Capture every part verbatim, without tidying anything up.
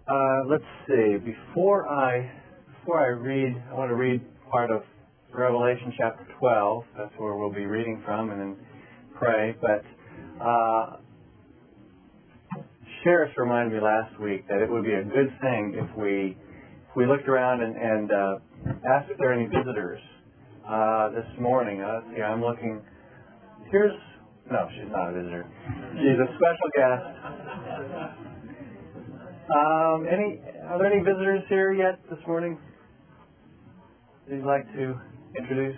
Uh, let's see. Before I before I read, I want to read part of Revelation chapter twelve. That's where we'll be reading from, and then pray. But uh, Sheriff reminded me last week that it would be a good thing if we if we looked around and, and uh, asked if there are any visitors uh, this morning. Uh, let's see. I'm looking. Here's no, she's not a visitor. She's a special guest. Um, any are there any visitors here yet this morning? Would you like to introduce?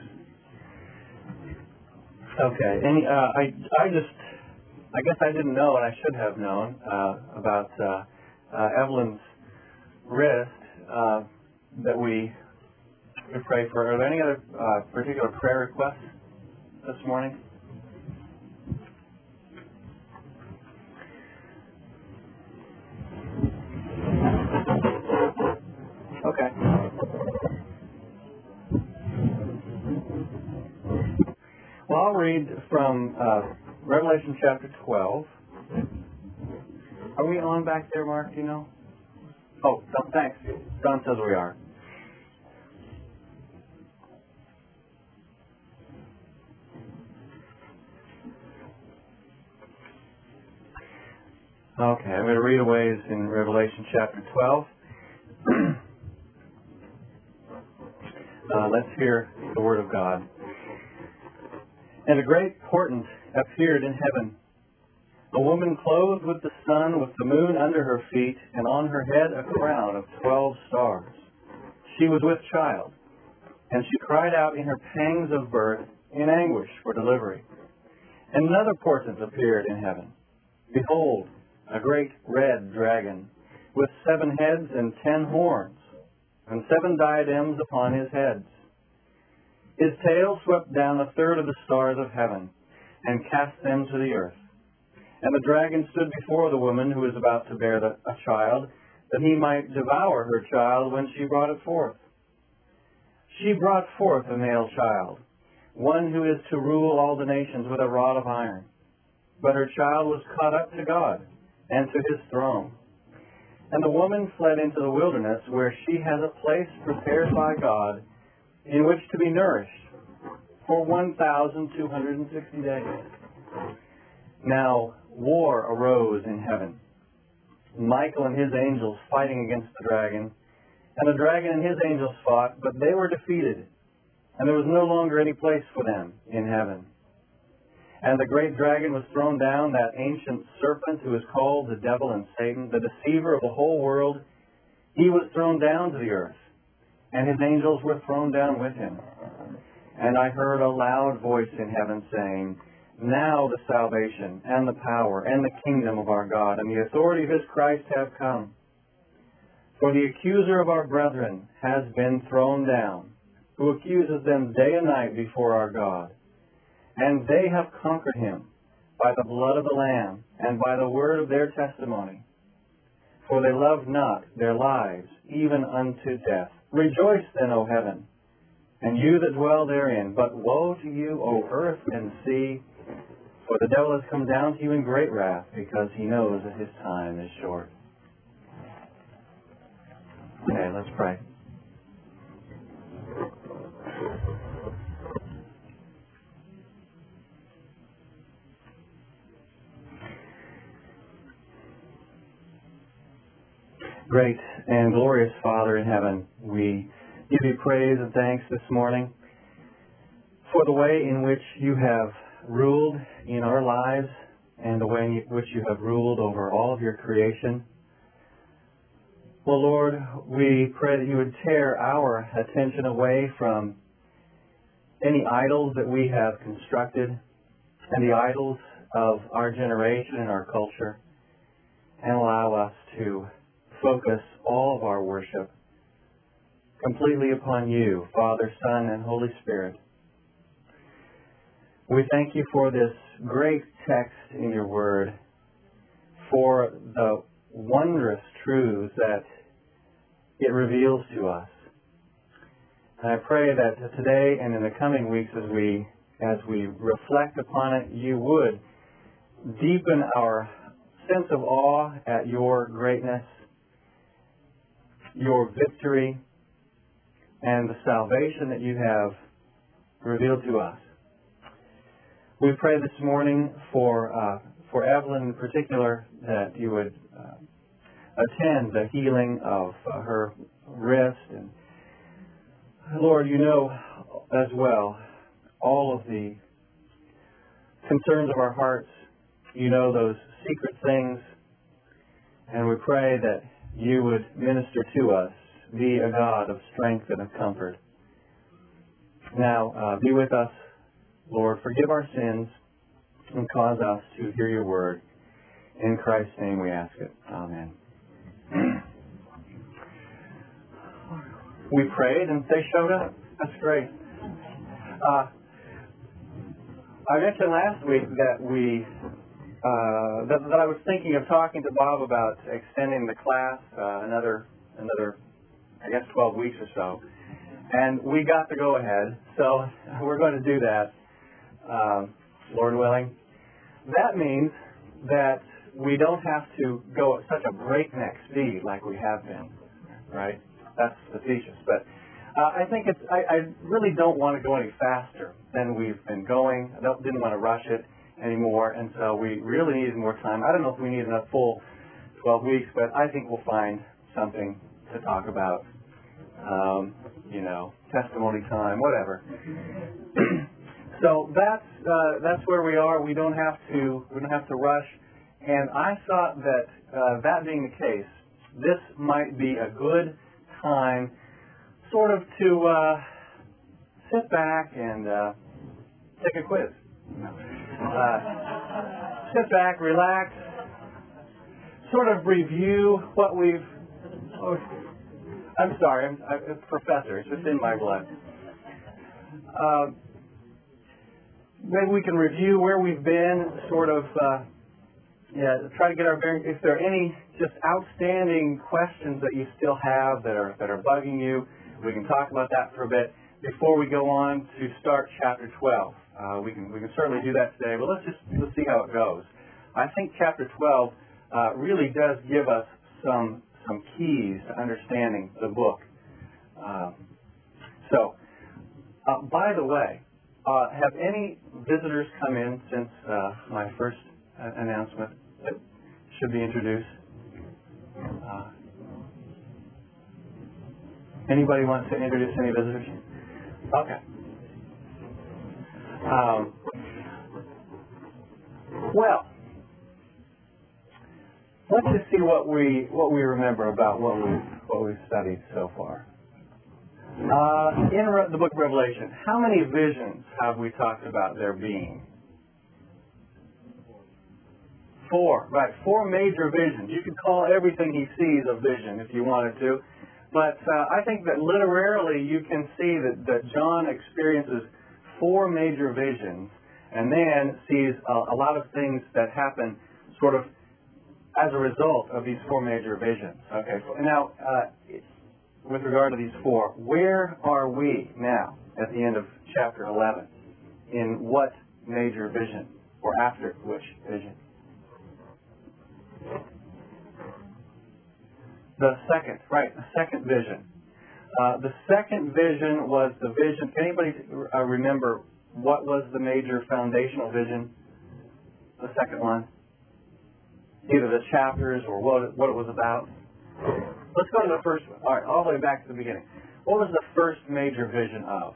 Okay. Any? Uh, I I just I guess I didn't know, and I should have known uh, about uh, uh, Evelyn's wrist uh, that we we pray for. Are there any other uh, particular prayer requests this morning? Okay. Well, I'll read from uh, Revelation chapter twelve. Are we on back there, Mark? Do you know? Oh, Don, thanks. Don says we are. Okay, I'm going to read a ways in Revelation chapter twelve. Uh, let's hear the word of God. And a great portent appeared in heaven, a woman clothed with the sun, with the moon under her feet, and on her head a crown of twelve stars. She was with child, and she cried out in her pangs of birth, in anguish for delivery. And another portent appeared in heaven. Behold, a great red dragon, with seven heads and ten horns, and seven diadems upon his heads. His tail swept down a third of the stars of heaven, and cast them to the earth. And the dragon stood before the woman who was about to bear the, a child, that he might devour her child when she brought it forth. She brought forth a male child, one who is to rule all the nations with a rod of iron. But her child was caught up to God, and to his throne. And the woman fled into the wilderness, where she has a place prepared by God, in which to be nourished for one thousand two hundred sixty days. Now war arose in heaven, Michael and his angels fighting against the dragon. And the dragon and his angels fought, but they were defeated, and there was no longer any place for them in heaven. And the great dragon was thrown down, that ancient serpent who is called the devil and Satan, the deceiver of the whole world. He was thrown down to the earth, and his angels were thrown down with him. And I heard a loud voice in heaven saying, Now the salvation and the power and the kingdom of our God and the authority of his Christ have come. For the accuser of our brethren has been thrown down, who accuses them day and night before our God. And they have conquered him by the blood of the Lamb and by the word of their testimony. For they loved not their lives, even unto death. Rejoice then, O heaven, and you that dwell therein. But woe to you, O earth and sea, for the devil has come down to you in great wrath, because he knows that his time is short. Okay, let's pray. Great and glorious Father in heaven, we give you praise and thanks this morning for the way in which you have ruled in our lives and the way in which you have ruled over all of your creation. Well, Lord, we pray that you would tear our attention away from any idols that we have constructed and the idols of our generation and our culture, and allow us to focus all of our worship completely upon you, Father, Son, and Holy Spirit. We thank you for this great text in your word, for the wondrous truths that it reveals to us. And I pray that today and in the coming weeks as we as we reflect upon it, you would deepen our sense of awe at your greatness your victory and the salvation that you have revealed to us. We pray this morning for uh, for Evelyn in particular, that you would uh, attend the healing of uh, her wrist. And Lord, you know as well all of the concerns of our hearts. You know those secret things. And we pray that you would minister to us, be a God of strength and of comfort. Now, uh, be with us, Lord. Forgive our sins and cause us to hear your word. In Christ's name we ask it. Amen. We prayed and they showed up. That's great. Uh, I mentioned last week that we uh, that, that I was thinking of talking to Bob about extending the class uh, another another I guess twelve weeks or so, and we got the go ahead. So we're going to do that, um, Lord willing. That means that we don't have to go at such a breakneck speed like we have been, right? That's facetious, but uh, I think it's. I, I really don't want to go any faster than we've been going. I don't, didn't want to rush it anymore, and so we really needed more time. I don't know if we need a full twelve weeks, but I think we'll find something to talk about. Um, you know, testimony time, whatever. So that's uh, that's where we are. We don't have to we don't have to rush. And I thought that uh, that being the case, this might be a good time, sort of to uh, sit back and uh, take a quiz. Uh, sit back, relax, sort of review what we've. Oh, I'm sorry, I'm, I'm a professor. It's just in my blood. Uh, maybe we can review where we've been, sort of, uh, yeah, try to get our bearings. If there are any just outstanding questions that you still have that are that are bugging you, we can talk about that for a bit before we go on to start chapter twelve. Uh, we can we can certainly do that today, but let's just let's see how it goes. I think chapter twelve uh, really does give us some. some keys to understanding the book. Um, so, uh, by the way, uh, have any visitors come in since uh, my first uh, announcement that should be introduced? Uh, anybody wants to introduce any visitors? Okay. Um, well, let's just see what we what we remember about what we what we've studied so far. Uh, in Re- the book of Revelation, how many visions have we talked about there being? Four, right? Four major visions. You could call everything he sees a vision if you wanted to, but uh, I think that literally you can see that, that John experiences four major visions and then sees a, a lot of things that happen sort of as a result of these four major visions. Okay, so now, uh, with regard to these four, where are we now at the end of chapter eleven? In what major vision, or after which vision? The second, right, the second vision. Uh, the second vision was the vision. Can anybody uh, remember what was the major foundational vision? The second one? Either the chapters or what, what it was about. Let's go to the first one. All right, all the way back to the beginning. What was the first major vision of?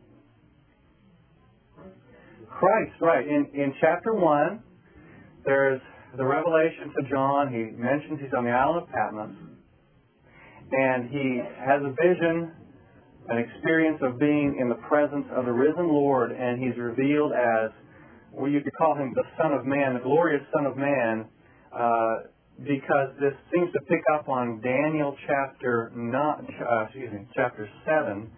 Christ, right. In, in chapter one, there's the revelation to John. He mentions he's on the island of Patmos, and he has a vision, an experience of being in the presence of the risen Lord, and he's revealed as, well, you could call him the Son of Man, the glorious Son of Man, Uh, because this seems to pick up on Daniel chapter not, uh, excuse me, chapter seven,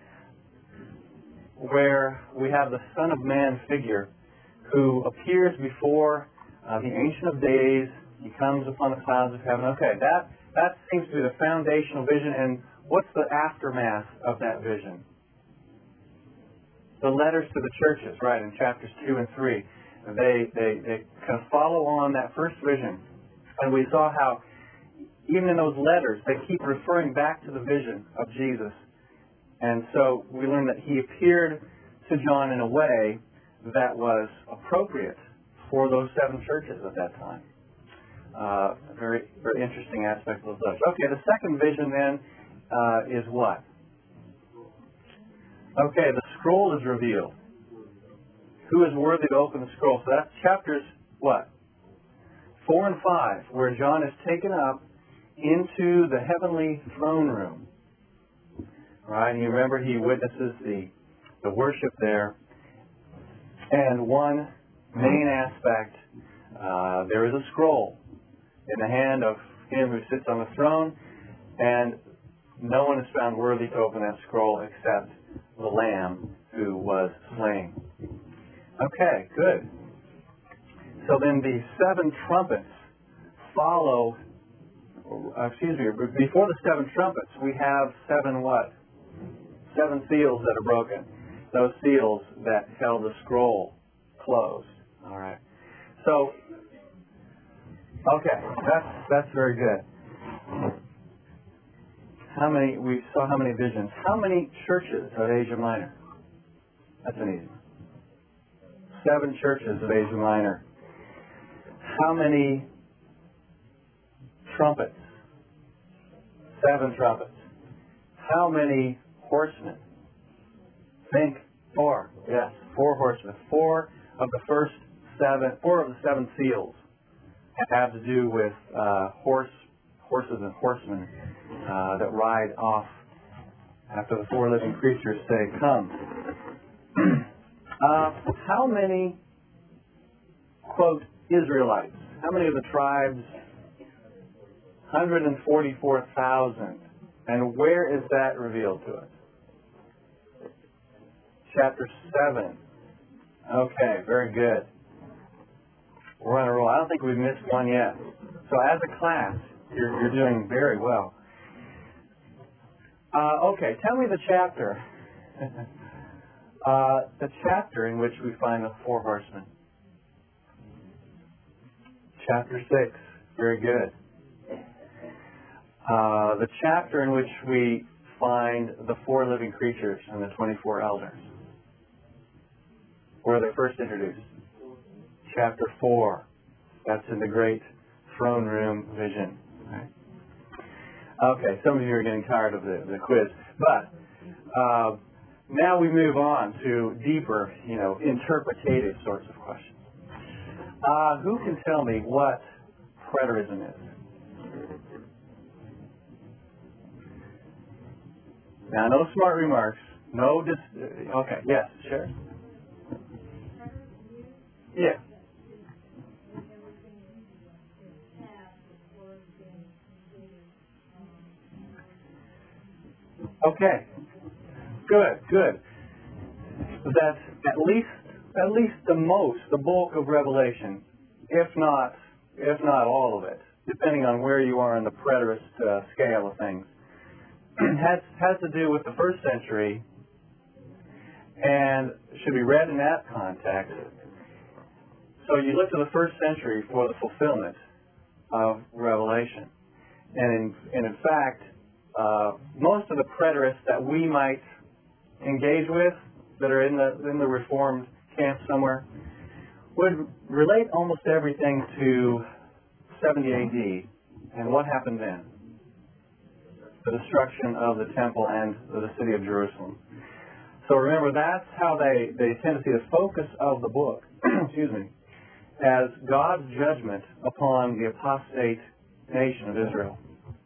where we have the Son of Man figure who appears before uh, the Ancient of Days. He comes upon the clouds of heaven. Okay, that that seems to be the foundational vision. And what's the aftermath of that vision? The letters to the churches, right, in chapters two and three. They, they, they kind of follow on that first vision. And we saw how even in those letters, they keep referring back to the vision of Jesus. And so we learn that he appeared to John in a way that was appropriate for those seven churches at that time. Uh, a very, very interesting aspect of those letters. Okay, the second vision then uh, is what? Okay, the scroll is revealed. Who is worthy to open the scroll? So that's chapters, what? Four and five, where John is taken up into the heavenly throne room. Right? And you remember he witnesses the, the worship there. And one main aspect, uh, there is a scroll in the hand of him who sits on the throne, and no one is found worthy to open that scroll except the Lamb who was slain. Okay, good. So then the seven trumpets follow, uh, excuse me, before the seven trumpets, we have seven what? Seven seals that are broken. Those seals that held the scroll closed. All right. So, okay, that's that's very good. How many? We saw how many visions. How many churches of Asia Minor? That's an easy one. Seven churches of Asia Minor. How many trumpets? Seven trumpets. How many horsemen? Think four. Yes, four horsemen. Four of the first seven, four of the seven seals have to do with uh, horse, horses and horsemen uh, that ride off after the four living creatures say, "Come." uh, how many, quote, Israelites? How many of the tribes? one hundred forty-four thousand. And where is that revealed to us? Chapter seven. Okay, very good. We're on a roll. I don't think we've missed one yet. So as a class, you're, you're doing very well. Uh, okay, tell me the chapter. uh, the chapter in which we find the four horsemen. Chapter six. Very good. Uh, the chapter in which we find the four living creatures and the twenty-four elders. Where are they first introduced? Chapter four. That's in the great throne room vision. Right? Okay, some of you are getting tired of the, the quiz. But uh, now we move on to deeper, you know, interpretative sorts of questions. Uh, who can tell me what preterism is? Now, no smart remarks. No dis- okay, yes, sure. Yeah. Okay. Good, good. That at least at least the most, the bulk of Revelation, if not if not all of it, depending on where you are in the preterist uh, scale of things, has has to do with the first century and should be read in that context. So you look to the first century for the fulfillment of Revelation. And in, and in fact, uh, most of the preterists that we might engage with that are in the, in the Reformed camp somewhere would relate almost everything to seventy A D and what happened then. The destruction of the temple and the city of Jerusalem. So remember, that's how they, they tend to see the focus of the book, excuse me, as God's judgment upon the apostate nation of Israel.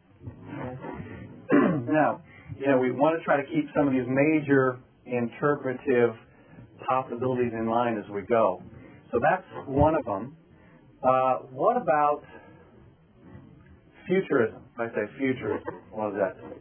Now, you know, we want to try to keep some of these major interpretive possibilities in mind as we go. So that's one of them. Uh, what about futurism? If I say futurism, what does that mean?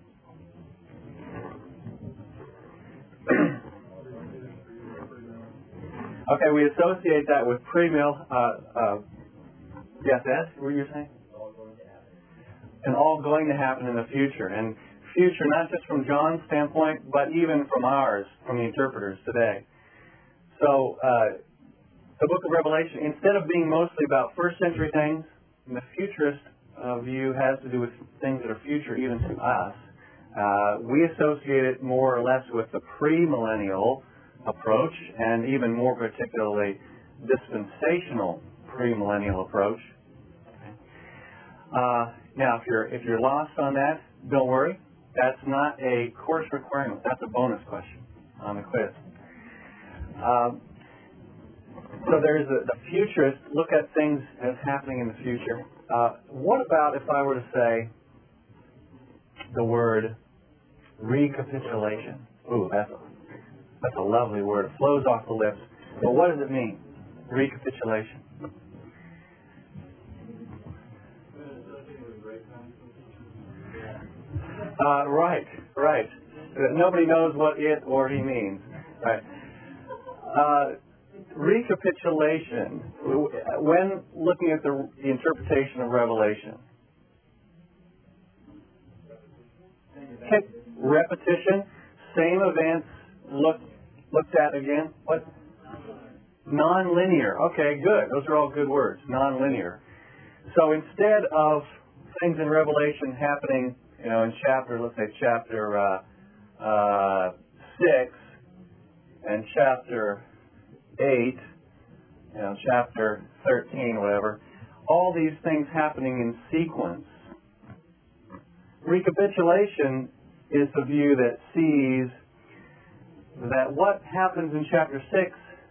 Okay, we associate that with pre-mill. Uh, uh, yes, Ed, what were you saying? And all going to happen in the future. And future, not just from John's standpoint, but even from ours, from the interpreters today. So, uh, the book of Revelation, instead of being mostly about first century things, the futurist uh, view has to do with things that are future even to us. Uh, we associate it more or less with the premillennial approach, and even more particularly dispensational premillennial approach. Uh, now, if you're if you're lost on that, don't worry. That's not a course requirement. That's a bonus question on the quiz. Um, so there's a, the futurist look at things as happening in the future. Uh, what about if I were to say the word recapitulation? Ooh, that's a, that's a lovely word. It flows off the lips. But what does it mean? Recapitulation. Uh, right, right. Nobody knows what it or he means. Right. Uh, recapitulation, when looking at the, the interpretation of Revelation. Okay. Repetition, same events look, looked at again. What? Non-linear. Okay, good. Those are all good words. Non-linear. So instead of things in Revelation happening, you know, in chapter, let's say chapter uh, uh, six and chapter eight, you know, chapter thirteen, whatever, all these things happening in sequence. Recapitulation is the view that sees that what happens in chapter six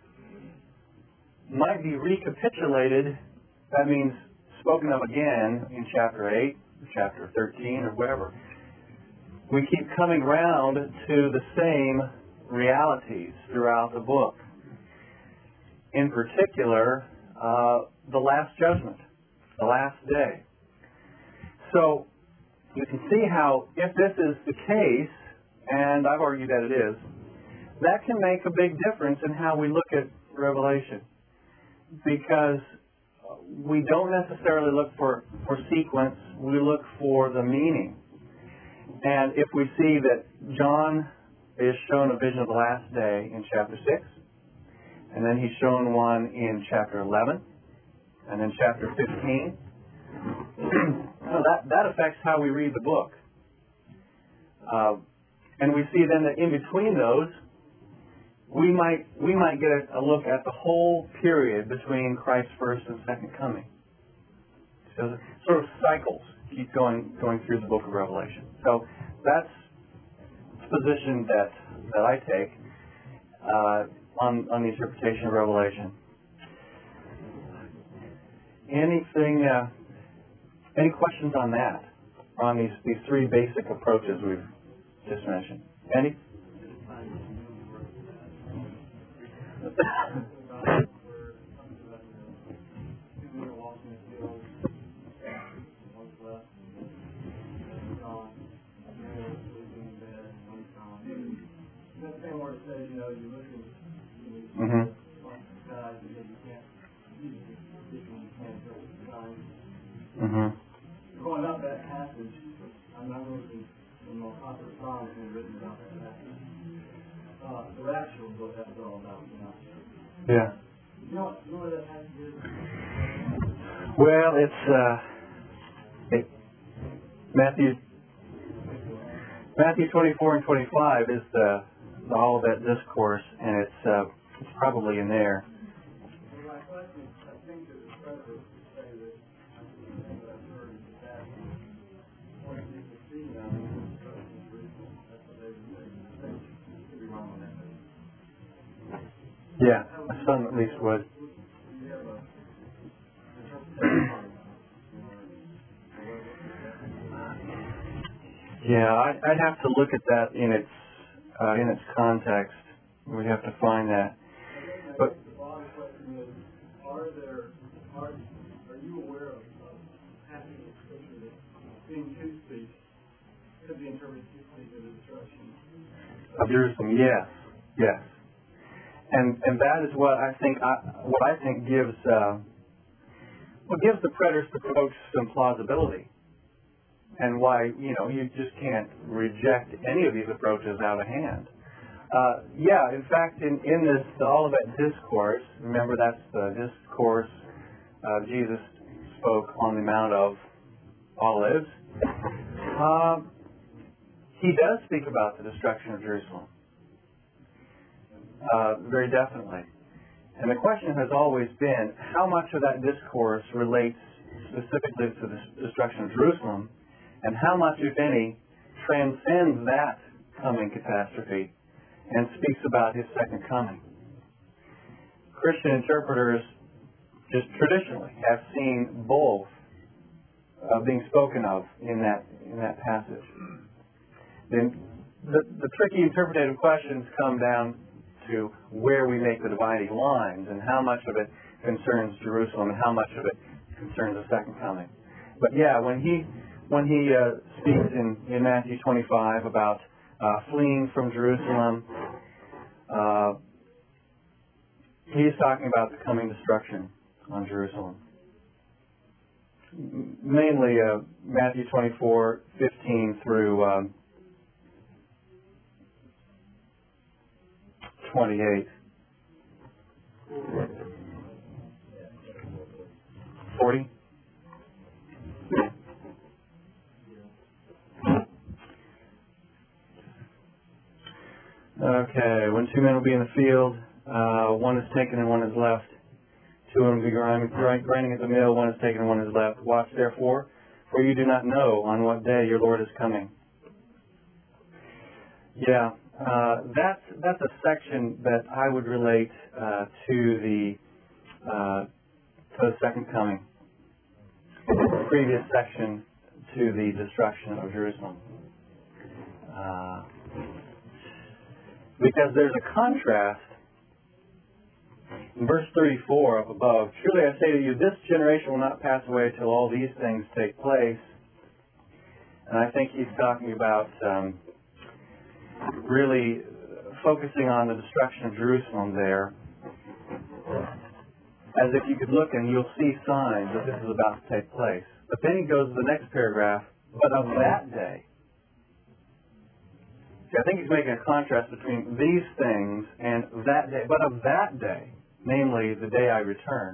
might be recapitulated, that means spoken of again in chapter eight, or chapter thirteen, or whatever. We keep coming round to the same realities throughout the book. In particular, uh, the last judgment, the last day. So you can see how, if this is the case, and I've argued that it is, that can make a big difference in how we look at Revelation. Because we don't necessarily look for, for sequence, we look for the meaning. And if we see that John is shown a vision of the last day in chapter six, and then he's shown one in chapter eleven, and then chapter fifteen, so that, that affects how we read the book. Uh, and we see then that in between those, we might we might get a, a look at the whole period between Christ's first and second coming. So sort of cycles keep going going through the book of Revelation. So that's the position that that I take uh, on on the interpretation of Revelation. Anything? Uh, any questions on that? On these these three basic approaches we've just mentioned. Andy? Mm-hmm. Mm-hmm. Going up that passage, I'm not looking in the Prophet of Psalms and written about that passage. Uh, the rapture is what that's all about. You know? Yeah. You know, you know what that passage is? Well, it's uh, it, Matthew Matthew twenty-four and twenty-five is the, the Olivet Discourse, and it's uh, it's probably in there. Well, my question is, I think that it's better to say that I think that I've heard is that what people see now is instruction is reasonable. That's what they would say. They could be wrong on that. Yeah, some at least would. You have a interpretation. Yeah, I, I'd have to look at that in its uh, in its context. We'd have to find that. But the bottom question is: Are there are are you aware of uh, passages of scripture that seem to speak could be interpreted to speak of destruction? of Jerusalem, yes, yes, and and that is what I think I, what I think gives uh, what gives the preterist approach some plausibility. And why, you know, you just can't reject any of these approaches out of hand. Uh, yeah, in fact, in, in this, the Olivet Discourse, remember that's the discourse uh, Jesus spoke on the Mount of Olives, uh, he does speak about the destruction of Jerusalem. Uh, very definitely. And the question has always been, how much of that discourse relates specifically to the destruction of Jerusalem, and how much, if any, transcends that coming catastrophe and speaks about his second coming. Christian interpreters just traditionally have seen both uh, being spoken of in that in that passage. Then the, the tricky interpretative questions come down to where we make the dividing lines and how much of it concerns Jerusalem and how much of it concerns the second coming. But yeah, when he when he uh, speaks in, in Matthew twenty-five about uh, fleeing from Jerusalem, uh, he is talking about the coming destruction on Jerusalem. Mainly uh, Matthew twenty-four, fifteen through um, twenty-eight. forty? Okay, when two men will be in the field, uh, one is taken and one is left. Two will be grinding, grinding at the mill, one is taken and one is left. Watch therefore, for you do not know on what day your Lord is coming. Yeah, uh, that's that's a section that I would relate uh, to the uh, to the second coming. The previous section to the destruction of Jerusalem. Uh, because there's a contrast in verse thirty-four up above. Truly I say to you, this generation will not pass away till all these things take place. And I think he's talking about um, really focusing on the destruction of Jerusalem there, as if you could look and you'll see signs that this is about to take place. But then he goes to the next paragraph, but of that day. See, I think he's making a contrast between these things and that day. But of that day, namely the day I return,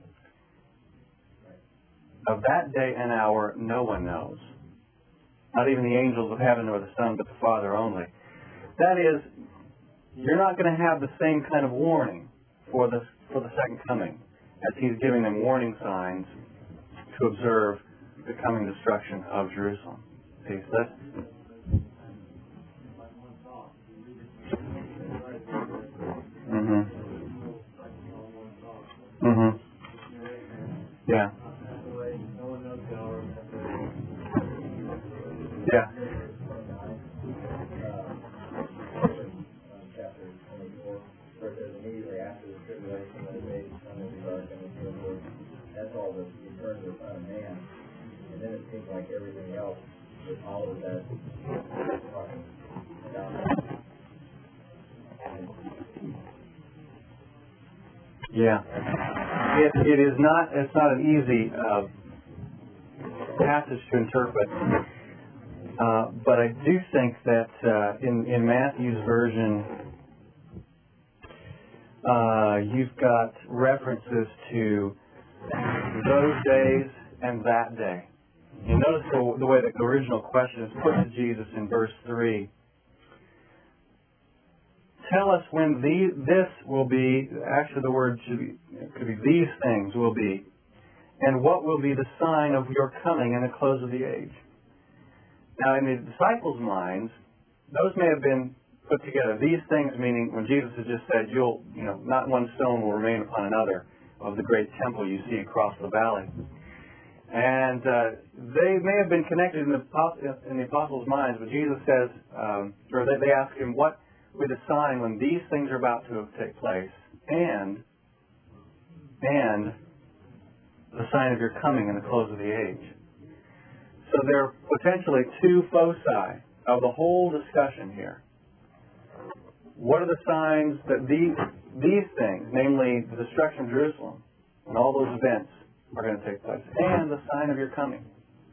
of that day and hour no one knows. Not even the angels of heaven nor the Son, but the Father only. That is, you're not going to have the same kind of warning for the, for the second coming as he's giving them warning signs to observe the coming destruction of Jerusalem. See, so that's... Mm-hmm. Mm-hmm. Yeah. Yeah. Immediately after the tribulation, when the days come and the dark and so forth, that's all the return of the Son of Man. And then it seems like everything else that follows that talking about that. Yeah. It, it is not, it's not an easy uh, passage to interpret. Uh, but I do think that uh, in, in Matthew's version, uh, you've got references to those days and that day. You notice the, the way that the original question is put to Jesus in verse three. Tell us when the, this will be, actually the word should be, it could be these things will be, and what will be the sign of your coming and the close of the age. Now, in the disciples' minds, those may have been put together. These things meaning when Jesus has just said, you'll, you know, not one stone will remain upon another of the great temple you see across the valley. And uh, they may have been connected in the, in the apostles' minds, but Jesus says, um, or they, they ask him, what will be the sign when these things are about to take place, and, and the sign of your coming and the close of the age. So there are potentially two foci of the whole discussion here. What are the signs that these, these things, namely the destruction of Jerusalem and all those events, are going to take place, and the sign of your coming?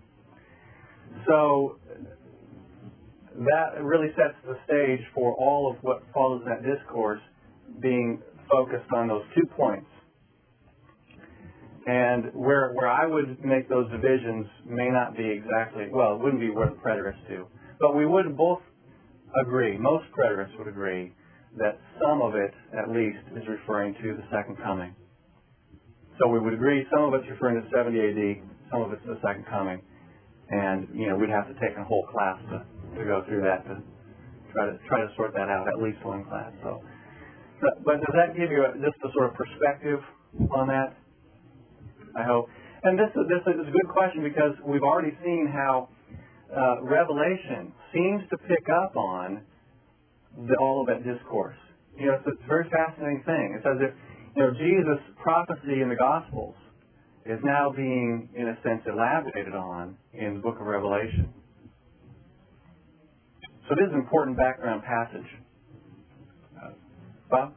So that really sets the stage for all of what follows that discourse being focused on those two points. And where where I would make those divisions may not be exactly, well, it wouldn't be where the preterists do. But we would both agree, most preterists would agree, that some of it, at least, is referring to the second coming. So we would agree some of it's referring to seventy A D, some of it's the second coming. And, you know, we'd have to take a whole class to, to go through that to try to try to sort that out, at least one class. So, but, but does that give you a, just a sort of perspective on that? I hope. And this is, this is a good question because we've already seen how uh, Revelation seems to pick up on the Olivet Discourse. You know, it's, it's a very fascinating thing. It's as if, you know, Jesus' prophecy in the Gospels is now being, in a sense, elaborated on in the book of Revelation. So this is an important background passage. Uh, Bob?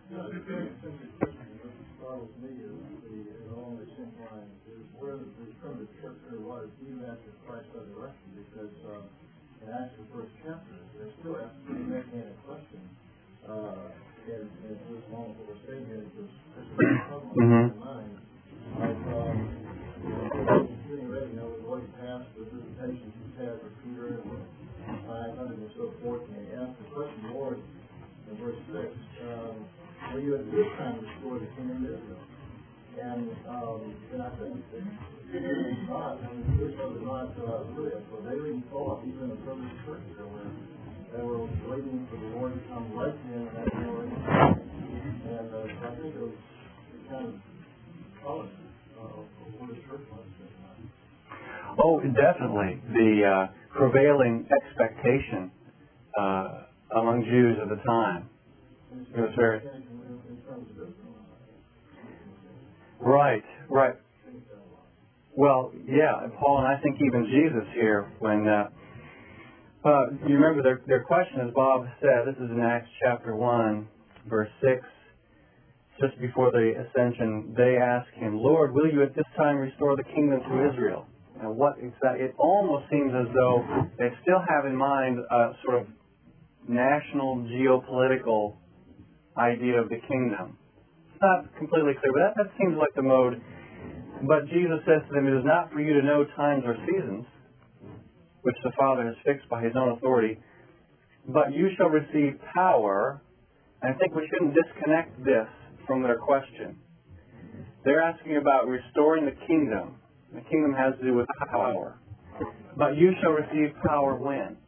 Where the return of the church there was, even after Christ's resurrection, because um, in Acts the first chapter, they're still asking, making a question. Uh, and, and this moment what we're saying here is this problem in their mind of um, getting ready. You know, we've already passed the visitations he's had for Peter and five hundred and so forth, and they asked the question, Lord, in verse six, um, will you at this time restore the kingdom of Israel? And, um, and I think it is not, I mean, Israel is not uh, really, so they were even thought, even in the early churches, where they were waiting for the Lord to come right in and have no And uh, so I think it was kind of policy uh, of where the church was. Oh, definitely. The uh, prevailing expectation uh, among Jews at the time. It was very... Right, right. Well, yeah, Paul, and I think even Jesus here, when, uh, uh, you remember their, their question, as Bob said, this is in Acts chapter one, verse six, just before the ascension, they ask him, Lord, will you at this time restore the kingdom to Israel? And what is that? It almost seems as though they still have in mind a sort of national geopolitical idea of the kingdom. It's not completely clear, but that, that seems like the mode. But Jesus says to them, it is not for you to know times or seasons, which the Father has fixed by his own authority, but you shall receive power. And I think we shouldn't disconnect this from their question. They're asking about restoring the kingdom. The kingdom has to do with power. But you shall receive power when?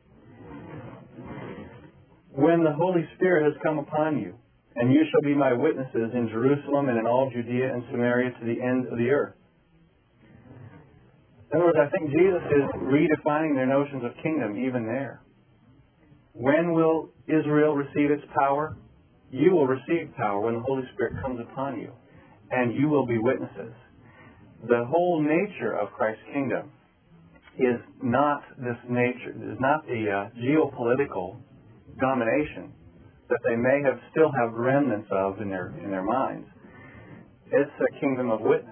When the Holy Spirit has come upon you. And you shall be my witnesses in Jerusalem and in all Judea and Samaria to the end of the earth. In other words, I think Jesus is redefining their notions of kingdom even there. When will Israel receive its power? You will receive power when the Holy Spirit comes upon you. And you will be witnesses. The whole nature of Christ's kingdom is not this nature, is not the uh, geopolitical domination that they may have still have remnants of in their in their minds. It's a kingdom of witness.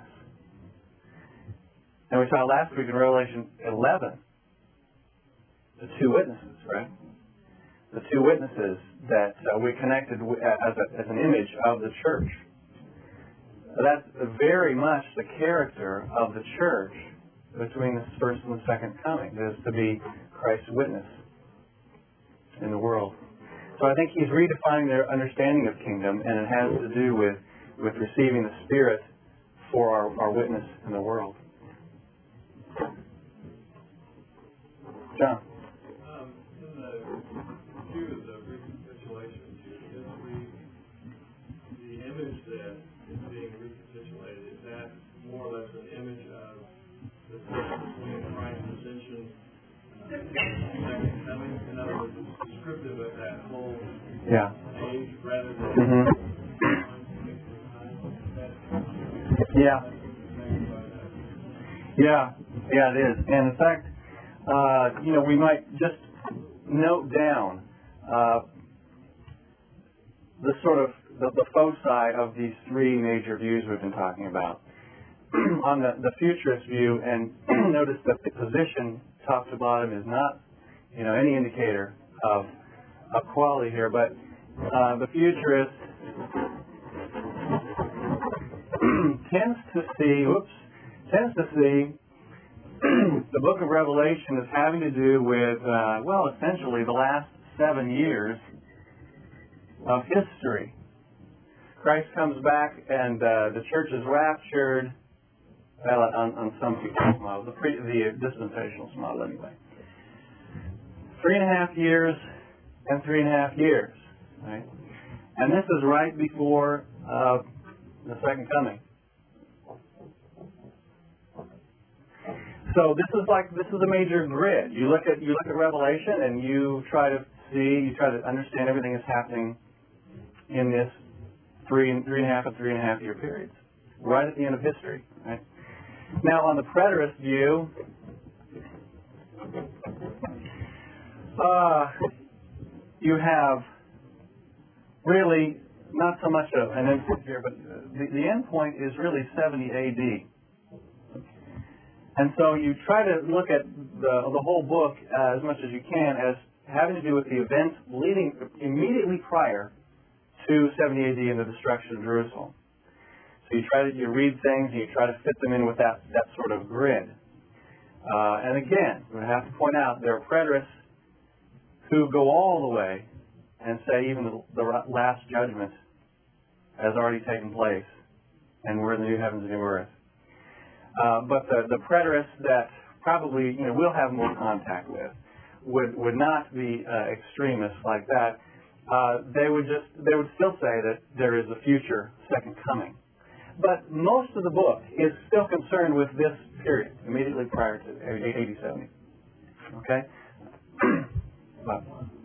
And we saw last week in Revelation eleven the two witnesses, right? The two witnesses that uh, we connected w- as, a, as an image of the church. That's very much the character of the church between the first and the second coming. It is to be Christ's witness in the world. So I think he's redefining their understanding of kingdom, and it has to do with, with receiving the Spirit for our, our witness in the world. John? Um, in the view of the recapitulation, is the, the image that is being recapitulated, is that more or less an image of the difference between Christ's ascension and second coming? In other words, it's descriptive of that whole Yeah. age rather than Mm-hmm. Yeah. Yeah, yeah, it is. And in fact, uh, you know, we might just note down uh, the sort of the, the foci of these three major views we've been talking about. On the, the futurist view, and notice that the position top to bottom is not, you know, any indicator of, of quality here, but uh, the futurist tends to see, whoops, tends to see the book of Revelation as having to do with, uh, well, essentially the last seven years of history. Christ comes back and uh, the church is raptured, well, on, on some people's model, the, pre, the dispensational model anyway. Three and a half years and three and a half years, right? And this is right before uh, the second coming. So this is like this is a major grid. You look at you look at Revelation and you try to see, you try to understand everything that's happening in this three and three and a half and three and a half year periods, right at the end of history. Right? Now, on the preterist view, uh, you have really not so much of an end point here, but the, the end point is really seventy A D. And so you try to look at the, the whole book uh, as much as you can as having to do with the events leading immediately prior to seventy A D and the destruction of Jerusalem. So you try to you read things and you try to fit them in with that, that sort of grid. Uh, and again, we have to point out there are preterists who go all the way and say even the, the last judgment has already taken place and we're in the new heavens and new earth. Uh, but the, the preterists that probably you know we'll have more contact with would would not be uh, extremists like that. Uh, they would just they would still say that there is a future second coming. But most of the book is still concerned with this period immediately prior to A D seventy. Okay. But,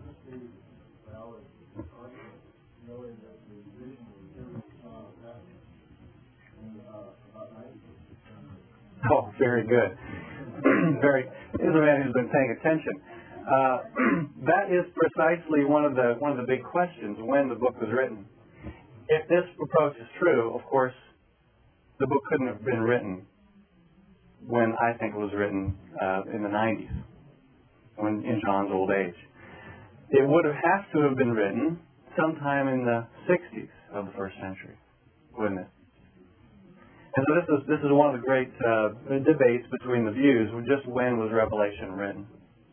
oh, very good. very. This is a man who's been paying attention. Uh, that is precisely one of the one of the big questions when the book was written. If this approach is true, of course, the book couldn't have been written when I think it was written uh, in the nineties, when in John's old age. It would have had to have been written sometime in the sixties of the first century, wouldn't it? And so this is this is one of the great uh, debates between the views. Just when was Revelation written?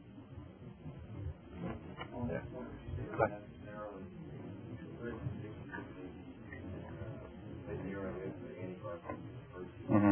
Yeah. Go ahead. Mm-hmm.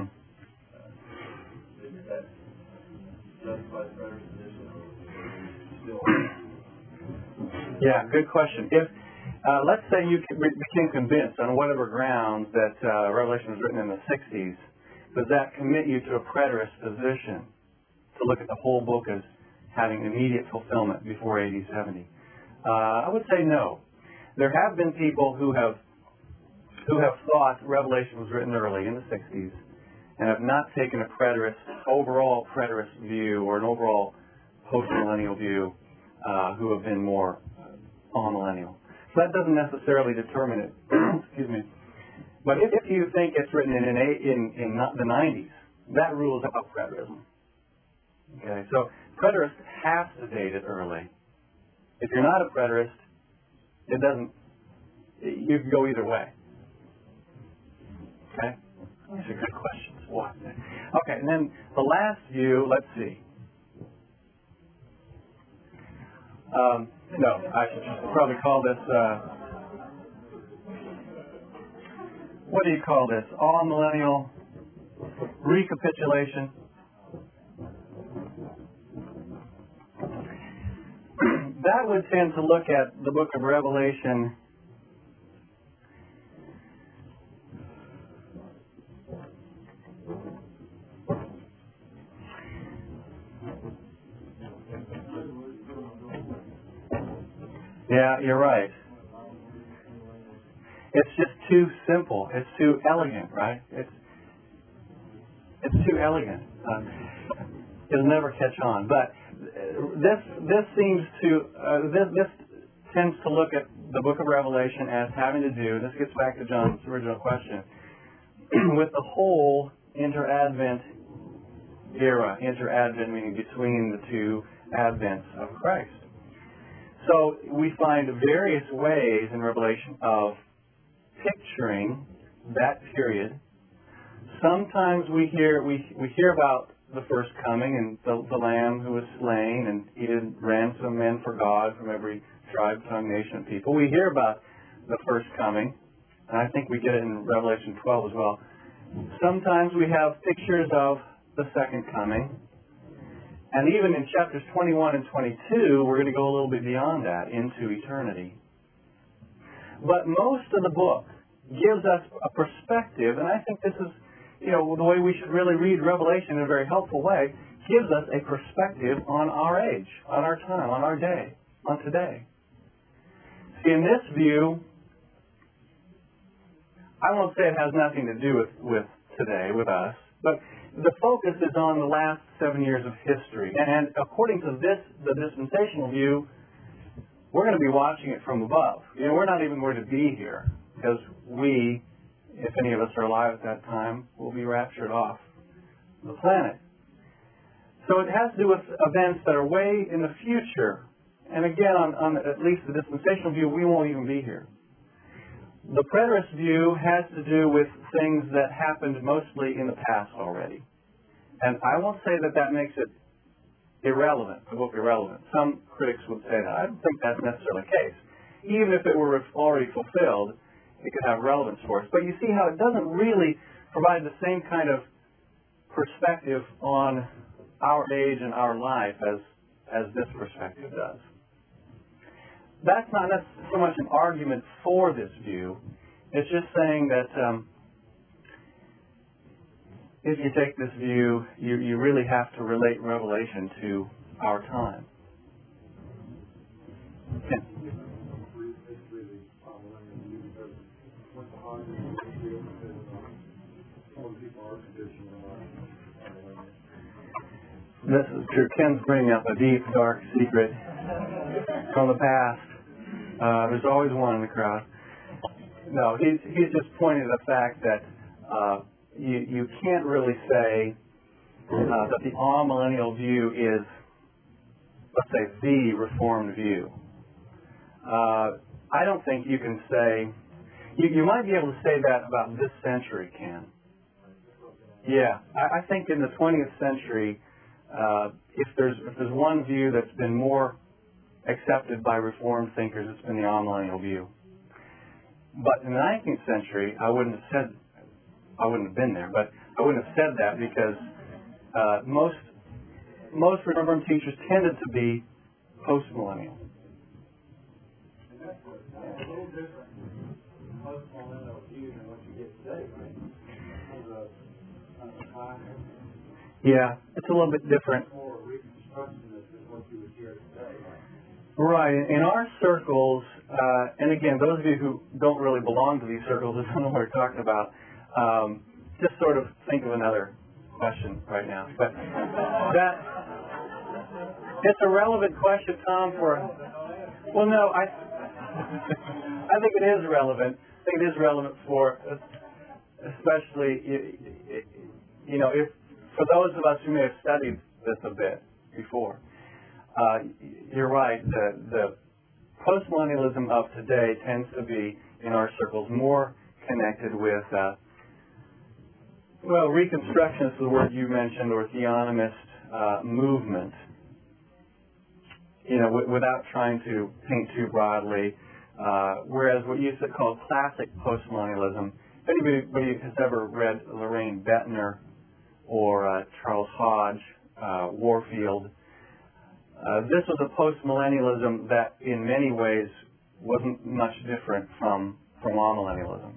Yeah, good question. If uh, let's say you became convinced on whatever grounds that uh, Revelation was written in the sixties, does that commit you to a preterist position to look at the whole book as having immediate fulfillment before A D seventy? Uh, I would say no. There have been people who have who have thought Revelation was written early in the sixties and have not taken a preterist, overall preterist view or an overall post-millennial view, uh, who have been more amillennial. So that doesn't necessarily determine it. Excuse me. But if, if you think it's written in in, in in the nineties, that rules out preterism. Okay, so preterist has to date it early. If you're not a preterist, it doesn't. You can go either way. Okay, these are good questions. What? Okay, and then the last view. Let's see. Um, no, I should probably call this, uh, what do you call this? All-millennial recapitulation. That would tend to look at the book of Revelation Yeah, you're right. It's just too simple. It's too elegant, right? It's it's too elegant. Uh, it'll never catch on. But this this seems to uh, this this tends to look at the book of Revelation as having to do. This gets back to John's original question with the whole inter-advent era. Inter-advent meaning between the two advents of Christ. So we find various ways in Revelation of picturing that period sometimes we hear we we hear about the first coming and the, the Lamb who was slain and he did ransom men for God from every tribe, tongue, nation, and people. We hear about the first coming, and I think we get it in Revelation twelve as well. Sometimes we have pictures of the second coming. And even in chapters twenty-one and twenty-two, we're going to go a little bit beyond that, into eternity. But most of the book gives us a perspective, and I think this is, you know, the way we should really read Revelation in a very helpful way, gives us a perspective on our age, on our time, on our day, on today. See, in this view, I won't say it has nothing to do with, with today, with us, but the focus is on the last seven years of history. And according to this, the dispensational view, we're going to be watching it from above. You know, we're not even going to be here because we, if any of us are alive at that time, will be raptured off the planet. So it has to do with events that are way in the future. And again, on, on at least the dispensational view, we won't even be here. The preterist view has to do with things that happened mostly in the past already. And I won't say that that makes it irrelevant, the book irrelevant. Some critics would say that. I don't think that's necessarily the case. Even if it were already fulfilled, it could have relevance for us. But you see how it doesn't really provide the same kind of perspective on our age and our life as, as this perspective does. That's not necessarily so much an argument for this view. It's just saying that um, if you take this view, you, you really have to relate Revelation to our time. Yeah. This is true. Ken's bringing up a deep, dark secret from the past. Uh, there's always one in the crowd. No, he's he's just pointing to the fact that uh, you you can't really say uh, that the all-millennial view is, let's say, the Reformed view. Uh, I don't think you can say, you, you might be able to say that about this century, Ken. Yeah, I, I think in the twentieth century, uh, if there's if there's one view that's been more accepted by Reformed thinkers, it's been the all-millennial view. But in the nineteenth century, I wouldn't have said, I wouldn't have been there, but I wouldn't have said that because uh, most most Reformed teachers tended to be post-millennial. And that's a, that's a little different post-millennial view than what you get today, right? Kind of a, kind of a time. Yeah, it's a little bit different. More reconstructionist than what you would hear today, right? Right. In our circles, uh, and again, those of you who don't really belong to these circles and don't know what we're talking about, um, just sort of think of another question right now. But that it's a relevant question, Tom. For well, no, I I think it is relevant. I think it is relevant for, especially you know, if for those of us who may have studied this a bit before. Uh, you're right. The, the postmillennialism of today tends to be, in our circles, more connected with, uh, well, Reconstructionist is the word you mentioned, or theonomist uh, movement. You know, w- without trying to paint too broadly. Uh, whereas what you used to call classic postmillennialism, if anybody has ever read Lorraine Bettner or uh, Charles Hodge, uh, Warfield, Uh, this was a post-millennialism that, in many ways, wasn't much different from from all-millennialism.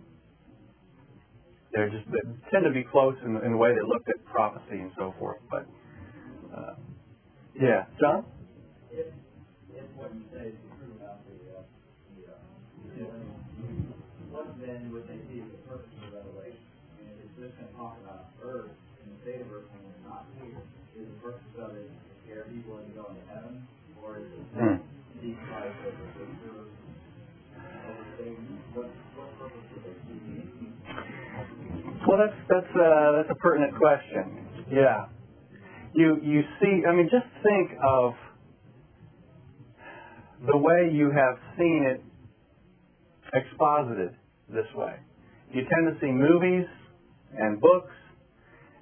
They just they tend to be close in, in the way they looked at prophecy and so forth. But uh, yeah, John. If, if what you say is true about the, uh, the uh, what then would they see as the purpose of Revelation? I mean, if it's just going to talk about Earth and the state of Earth when we're not here, is the purpose of it scare people into going to heaven, or is it Hmm. deep Christ over the Earth, over Satan? What what purpose would they see? Well, that's that's uh, that's a pertinent question. Yeah, you you see, I mean, just think of the way you have seen it exposited this way. You tend to see movies and books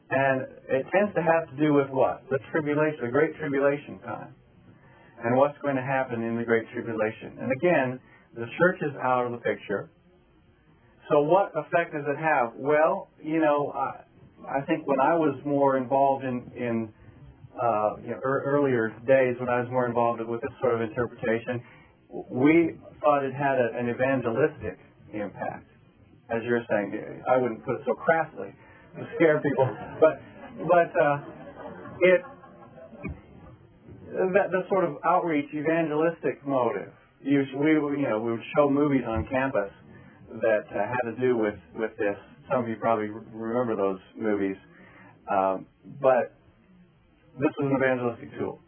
And it tends to have to do with what? The tribulation, the Great Tribulation time. And what's going to happen in the Great Tribulation. And again, the church is out of the picture. So what effect does it have? Well, you know, I, I think when I was more involved in, in uh, you know, er, earlier days, when I was more involved with this sort of interpretation, we thought it had a, an evangelistic impact. As you're saying, I wouldn't put it so crassly to scare people, but but uh, it that the sort of outreach evangelistic motive. You, we you know we would show movies on campus that uh, had to do with with this. Some of you probably remember those movies, um, but this was an evangelistic tool.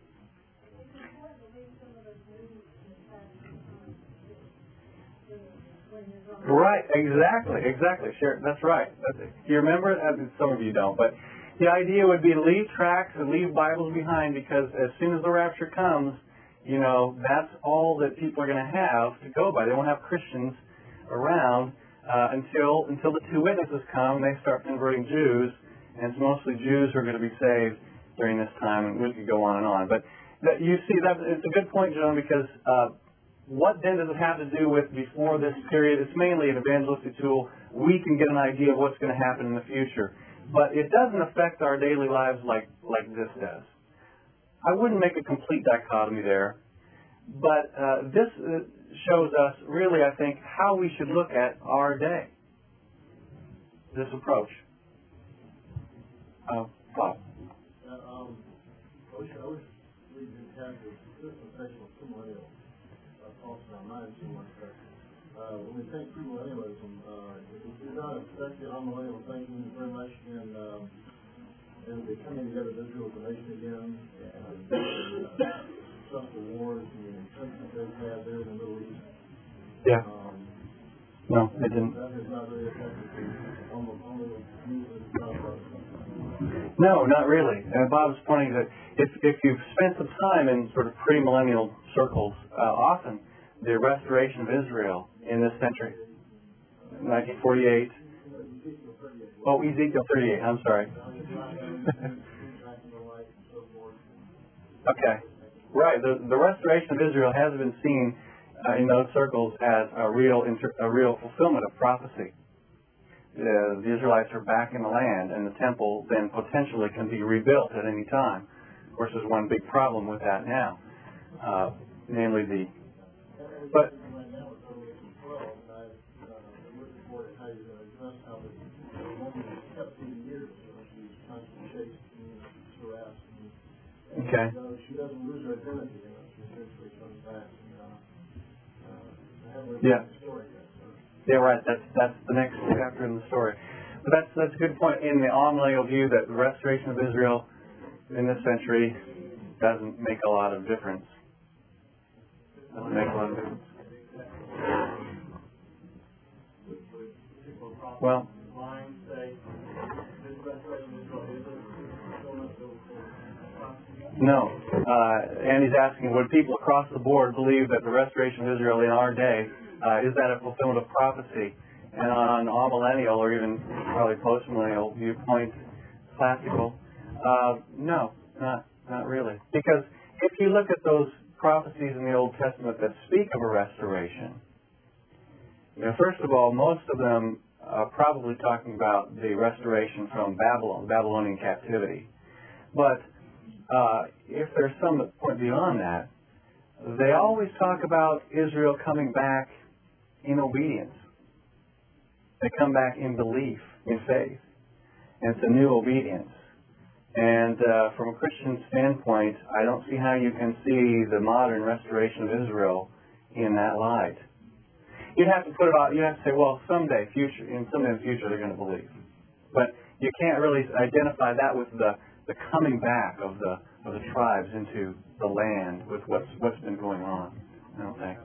Right, exactly, exactly. Sure, that's right. That's, you remember? Some of you don't, but the idea would be to leave tracts and leave Bibles behind, because as soon as the rapture comes, you know, that's all that people are going to have to go by. They won't have Christians around uh, until until the two witnesses come and they start converting Jews, and it's mostly Jews who are going to be saved during this time, and we could go on and on. But that, you see, that it's a good point, John, because uh, what then does it have to do with before this period? It's mainly an evangelistic tool. We can get an idea of what's going to happen in the future. But it doesn't affect our daily lives like, like this does. I wouldn't make a complete dichotomy there. But uh, this uh, shows us really, I think, how we should look at our day. This approach. Uh, Bob. Uh, um, I wish, I wish we could have the dispensation of premillennial thoughts in our minds too much, but uh, when we think premillennialism, uh, it does not affect the millennial thinking very much in, um, in the coming together of Israel as a nation again, and uh, successful wars and the entrencement they've had there in the Middle East. Yeah. Um, no, it didn't. That has not really affected the almost only views of the No, not really. And Bob's pointing that if if you've spent some time in sort of premillennial circles, uh, often the restoration of Israel in this century, nineteen forty-eight. Oh, Ezekiel thirty-eight. I'm sorry. Okay, right. The the restoration of Israel has been seen uh, in those circles as a real inter, a real fulfillment of prophecy. Uh, the Israelites are back in the land, and the temple then potentially can be rebuilt at any time. Of course, there's one big problem with that now, uh, namely the. But okay. She doesn't lose her identity, you know, she eventually comes back and uh, uh, yeah. story. Yeah, right. That's that's the next chapter in the story. But that's that's a good point in the amillennial view that the restoration of Israel in this century doesn't make a lot of difference. Doesn't make a lot of difference. Well, no. Uh, and he's asking, would people across the board believe that the restoration of Israel in our day, uh, is that a fulfillment of prophecy? And on amillennial or even probably postmillennial viewpoint, classical, uh, no, not not really. Because if you look at those prophecies in the Old Testament that speak of a restoration, you know, first of all, most of them are probably talking about the restoration from Babylon, Babylonian captivity. But uh, if there's some that point beyond that, they always talk about Israel coming back in obedience. They come back in belief, in faith. And it's a new obedience. And uh, from a Christian standpoint, I don't see how you can see the modern restoration of Israel in that light. You'd have to put it out, you'd have to say, well, someday, future, in someday in the future, they're going to believe. But you can't really identify that with the, the coming back of the of the tribes into the land with what's what's been going on. I don't think.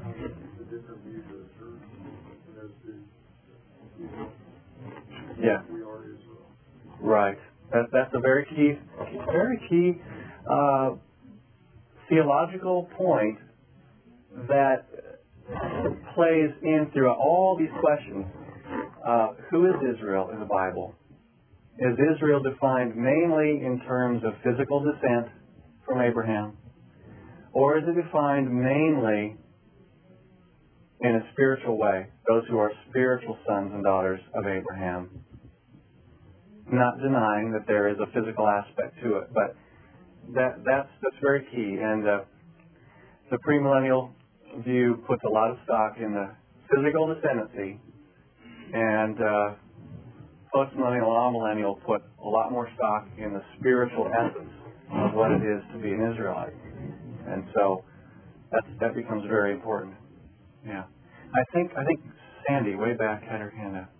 Yeah. Right. That, that's a very key, very key uh, theological point that plays in through all these questions. Uh, who is Israel in the Bible? Is Israel defined mainly in terms of physical descent from Abraham? Or is it defined mainly in a spiritual way, those who are spiritual sons and daughters of Abraham? Not denying that there is a physical aspect to it, but that that's that's very key. And uh, the premillennial view puts a lot of stock in the physical descendancy, and uh, postmillennial and amillennial put a lot more stock in the spiritual essence of what it is to be an Israelite. And so that that becomes very important. Yeah, I think I think Sandy way back had her hand up.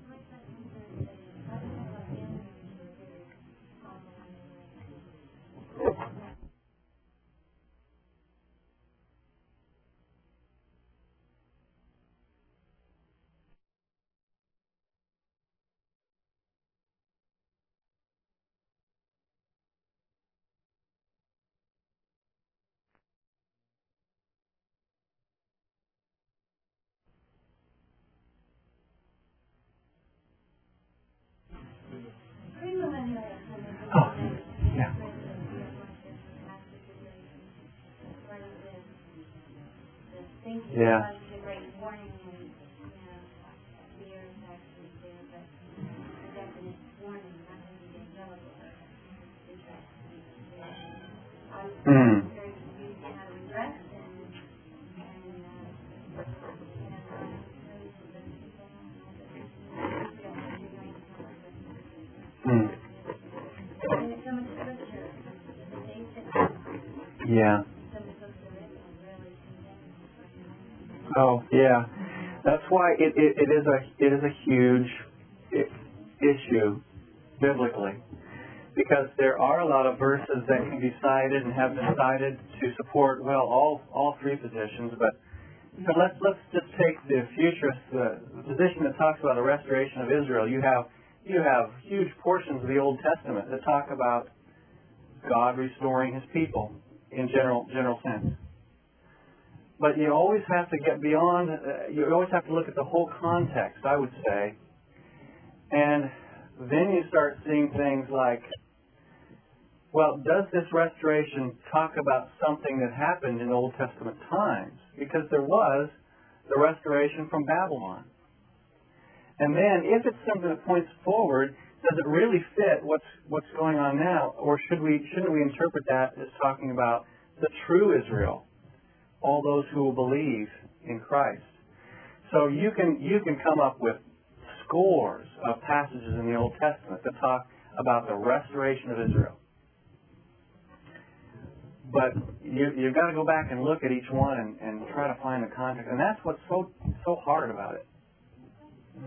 Oh, yeah. Yeah. Mm. Mm. Yeah. Oh, yeah. That's why it, it, it is a it is a huge i- issue biblically, because there are a lot of verses that can be cited and have been cited to support well all all three positions. But so let's let's just take the futurist uh, position that talks about the restoration of Israel. You have you have huge portions of the Old Testament that talk about God restoring His people in general general sense. But you always have to get beyond, uh, you always have to look at the whole context, I would say. And then you start seeing things like, well, does this restoration talk about something that happened in Old Testament times? Because there was the restoration from Babylon. And then if it's something that points forward, does it really fit what's what's going on now? Or should we shouldn't we interpret that as talking about the true Israel? All those who will believe in Christ. So you can you can come up with scores of passages in the Old Testament that talk about the restoration of Israel. But you, you've got to go back and look at each one and, and try to find the context. And that's what's so so hard about it. Mm-hmm.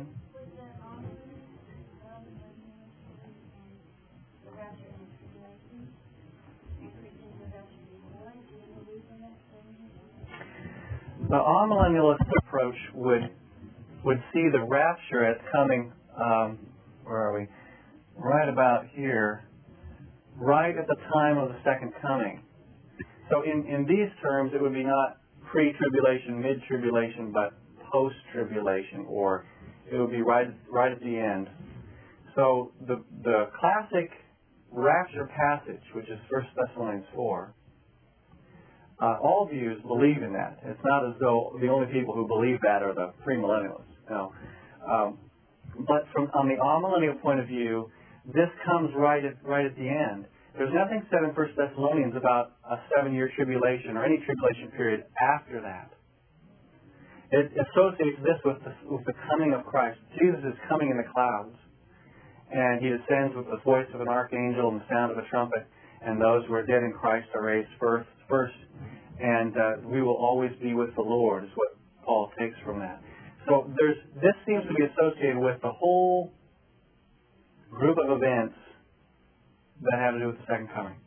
The amillennialist approach would would see the rapture as coming, um, where are we? Right about here, right at the time of the second coming. So in, in these terms, it would be not pre-tribulation, mid-tribulation, but post-tribulation, or it would be right right at the end. So the the classic rapture passage, which is First Thessalonians four, Uh, all views believe in that. It's not as though the only people who believe that are the premillennialists. No. Um, but from on the amillennial point of view, this comes right at right at the end. There's nothing said in First Thessalonians about a seven-year tribulation or any tribulation period after that. It associates this with the, with the coming of Christ. Jesus is coming in the clouds, and He descends with the voice of an archangel and the sound of a trumpet, and those who are dead in Christ are raised first. First, and uh, we will always be with the Lord, is what Paul takes from that. So there's this seems to be associated with the whole group of events that have to do with the second coming.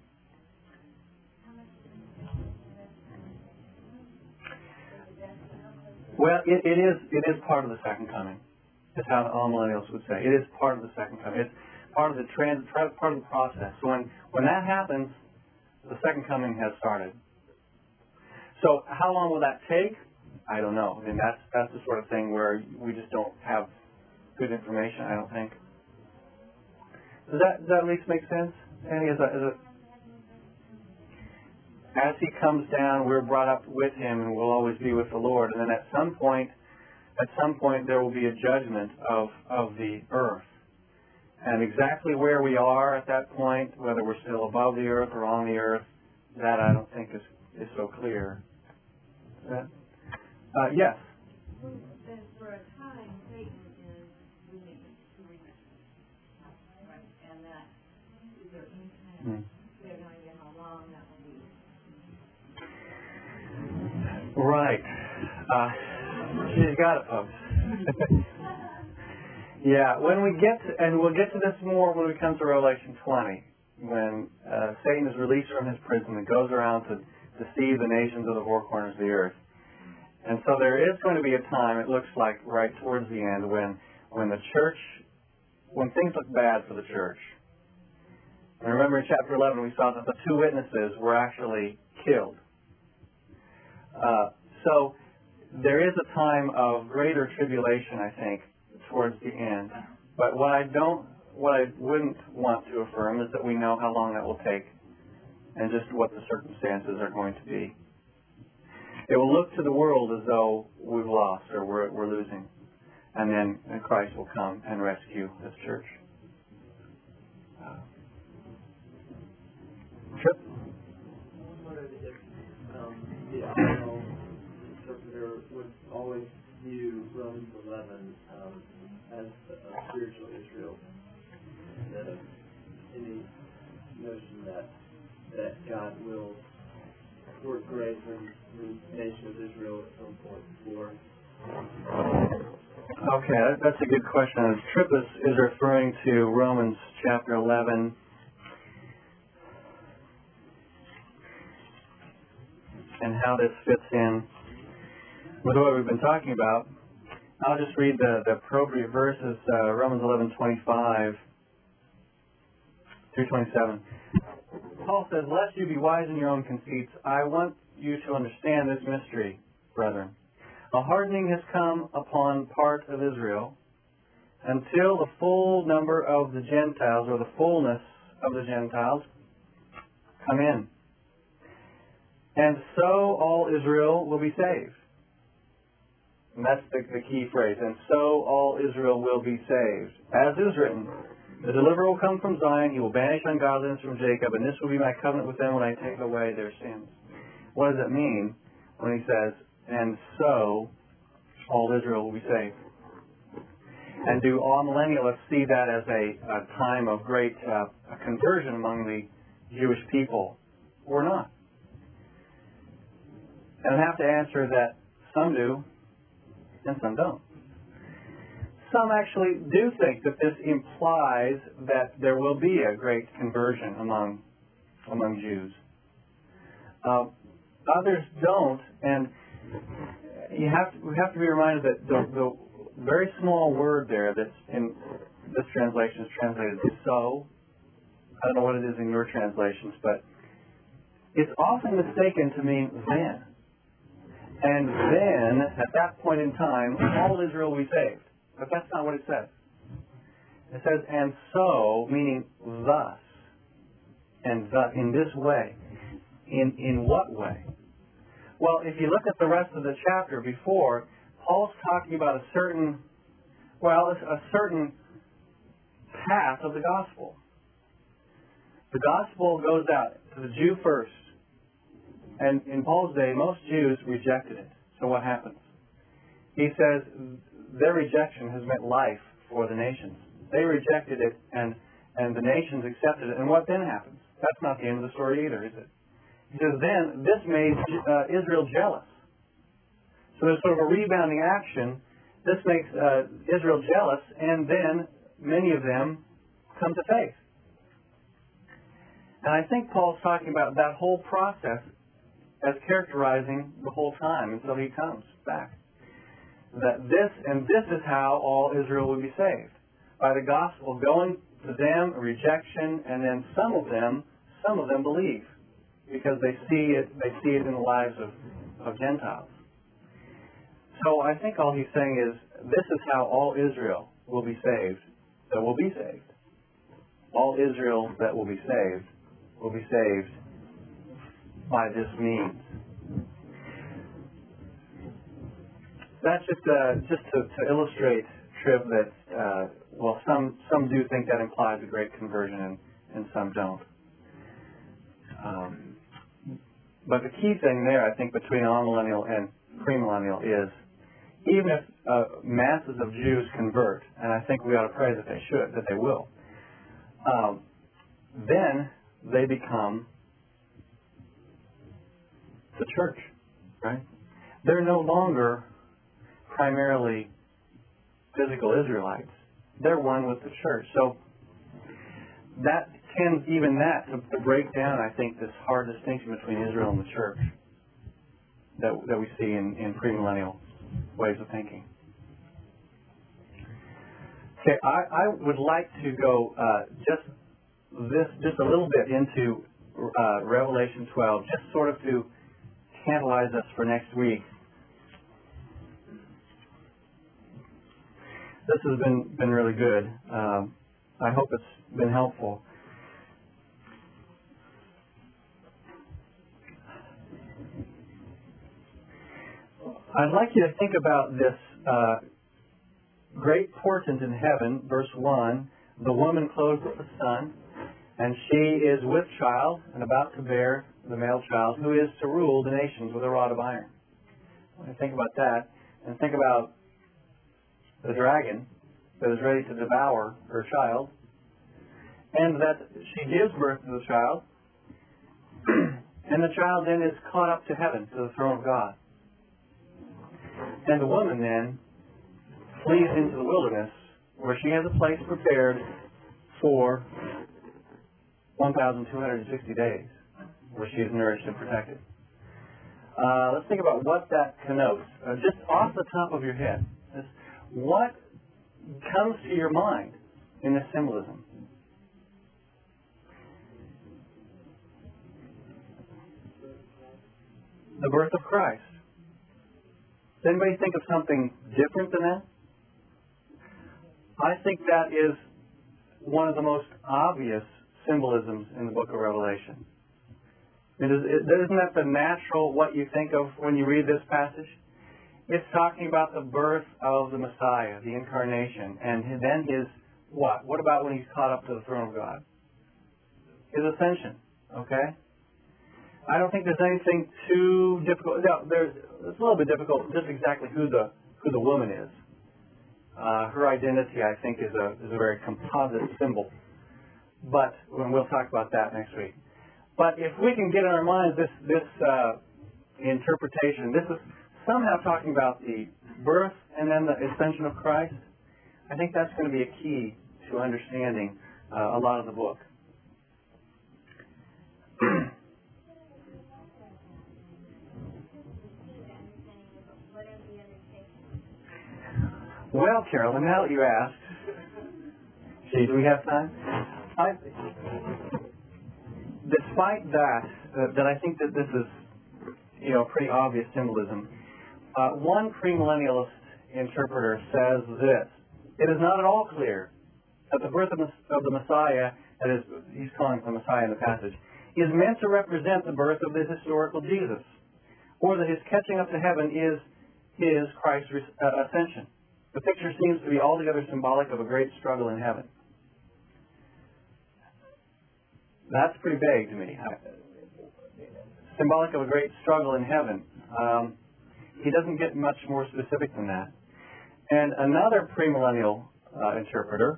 Well, it, it is it is part of the second coming. That's how the amillennials would say. It is part of the second coming. It's part of the trans, part of the process. So when when that happens, the second coming has started. So how long will that take? I don't know. And that's that's the sort of thing where we just don't have good information, I don't think. Does that, does that at least make sense? Annie, is a, is a, as he comes down, we're brought up with him and we'll always be with the Lord. And then at some point, at some point there will be a judgment of, of the earth. And exactly where we are at that point, whether we're still above the earth or on the earth, that I don't think is, is so clear. That, uh, yes? Then for a time, Satan is doing to reach, right? And that, is there any kind of, Hmm. we have no idea how long that will be. Right. Uh, you got it, folks. Yeah, when we get to, and we'll get to this more when we come to Revelation twenty, when uh, Satan is released from his prison and goes around to deceive the nations of the four corners of the earth. And so there is going to be a time, it looks like, right towards the end, when when the church, when things look bad for the church. And remember in chapter eleven we saw that the two witnesses were actually killed. Uh, so there is a time of greater tribulation, I think, towards the end. But what I don't, what I wouldn't want to affirm is that we know how long that will take and just what the circumstances are going to be. It will look to the world as though we've lost or we're, we're losing. And then Christ will come and rescue His church. Uh, Trip? I wondered if um, the optional interpreter would always view Romans eleven um, as a spiritual Israel, instead of any notion that that God will work grace in the nation of Israel at some point before. Okay, that's a good question. Tripp is, is referring to Romans chapter eleven. And how this fits in with what we've been talking about. I'll just read the, the appropriate verses, uh, Romans eleven twenty-five through twenty-seven. Paul says, "Lest you be wise in your own conceits, I want you to understand this mystery, brethren. A hardening has come upon part of Israel until the full number of the Gentiles, or the fullness of the Gentiles, come in. And so all Israel will be saved." And that's the, the key phrase. And so all Israel will be saved. As is written, "The deliverer will come from Zion, he will banish ungodliness from Jacob, and this will be my covenant with them when I take away their sins." What does it mean when he says, "And so all Israel will be saved"? And do all millennialists see that as a, a time of great uh, a conversion among the Jewish people, or not? And I have to answer that some do, and some don't. Some actually do think that this implies that there will be a great conversion among among Jews. Uh, others don't, and you have to, we have to be reminded that the, the very small word there that's in this translation is translated "so." I don't know what it is in your translations, but it's often mistaken to mean "then." And then, at that point in time, all Israel will be saved. But that's not what it says. It says, "and so," meaning thus, and thus, in this way. In in what way? Well, if you look at the rest of the chapter before, Paul's talking about a certain, well, a certain path of the gospel. The gospel goes out to the Jew first. And in Paul's day, most Jews rejected it. So what happens? He says their rejection has meant life for the nations. They rejected it, and, and the nations accepted it. And what then happens? That's not the end of the story either, is it? He says then, this made uh, Israel jealous. So there's sort of a rebounding action. This makes uh, Israel jealous, and then many of them come to faith. And I think Paul's talking about that whole process as characterizing the whole time until he comes back. That this, and this is how all Israel will be saved. By the gospel going to them, rejection, and then some of them, some of them believe. Because they see it, they see it in the lives of, of Gentiles. So I think all he's saying is, this is how all Israel will be saved. So will be saved. all Israel that will be saved will be saved by this means. That's just uh, just to, to illustrate, Triv, that uh, well, some some do think that implies a great conversion, and, and some don't. Um, but the key thing there, I think, between amillennial and premillennial is, even if uh, masses of Jews convert, and I think we ought to pray that they should, that they will, um, then they become the church, right? They're no longer primarily physical Israelites. They're one with the church. So that tends, even that, to, to break down, I think, this hard distinction between Israel and the church that, that we see in, in premillennial ways of thinking. Okay, I, I would like to go uh, just this just a little bit into uh, Revelation twelve, just sort of to tantalize us for next week. This has been been really good. Um, I hope it's been helpful. I'd like you to think about this uh, great portent in heaven, verse one. The woman clothed with the sun, and she is with child and about to bear the male child, who is to rule the nations with a rod of iron. When I think about that, and think about the dragon that is ready to devour her child, and that she gives birth to the child, and the child then is caught up to heaven, to the throne of God. And the woman then flees into the wilderness, where she has a place prepared for one thousand two hundred sixty days, where she is nourished and protected. Uh, let's think about what that connotes. Uh, just off the top of your head, just what comes to your mind in this symbolism? The birth of Christ. Does anybody think of something different than that? I think that is one of the most obvious symbolisms in the book of Revelation. It is, it, isn't that the natural, what you think of when you read this passage? It's talking about the birth of the Messiah, the incarnation, and then his what? What about when he's caught up to the throne of God? His ascension, okay? I don't think there's anything too difficult. No, there's, it's a little bit difficult just exactly who the who the woman is. Uh, her identity, I think, is a is a very composite symbol. But when we'll talk about that next week. But if we can get in our minds this this uh, interpretation, this is somehow talking about the birth and then the ascension of Christ. I think that's going to be a key to understanding uh, a lot of the book. Well, Carolyn, now that you asked, gee, do we have time? I, despite that, uh, that I think that this is, you know, pretty obvious symbolism, uh, one premillennialist interpreter says this: it is not at all clear that the birth of, of the Messiah, that is, he's calling the Messiah in the passage, is meant to represent the birth of the historical Jesus, or that his catching up to heaven is his Christ's uh, ascension. The picture seems to be altogether symbolic of a great struggle in heaven. That's pretty vague to me. Symbolic of a great struggle in heaven. Um, he doesn't get much more specific than that. And another premillennial uh, interpreter,